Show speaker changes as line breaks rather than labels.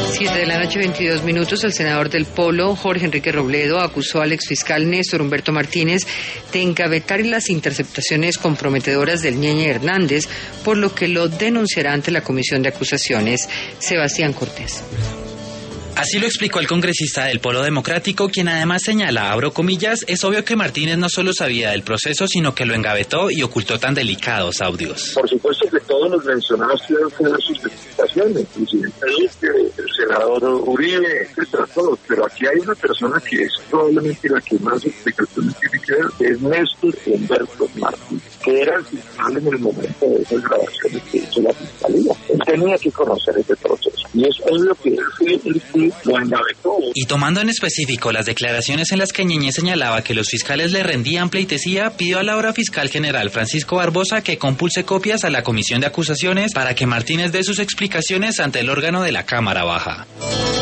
7:22 p.m, el senador del Polo, Jorge Enrique Robledo, acusó al exfiscal Néstor Humberto Martínez de engavetar las interceptaciones comprometedoras del Ñeñe Hernández, por lo que lo denunciará ante la Comisión de Acusaciones. Sebastián Cortés.
Así lo explicó el congresista del Polo Democrático, quien además señala, abro comillas, es obvio que Martínez no solo sabía del proceso, sino que lo engavetó y ocultó tan delicados audios.
Por supuesto que todos los mencionados tienen que dar sus explicaciones, inclusive el senador Uribe, etcétera, todos, pero aquí hay una persona que es probablemente la que más explicaciones tiene que dar, que es Néstor Humberto Martínez, que era el fiscal en el momento de esas grabaciones que hizo la fiscalía. Él tenía que conocer este proceso, y es obvio que él lo engavetó.
Y tomando en específico las declaraciones en las que Ñeñe señalaba que los fiscales le rendían pleitesía, pidió a la ahora fiscal general Francisco Barbosa que compulse copias a la Comisión de Acusaciones para que Martínez dé sus explicaciones ante el órgano de la Cámara Baja.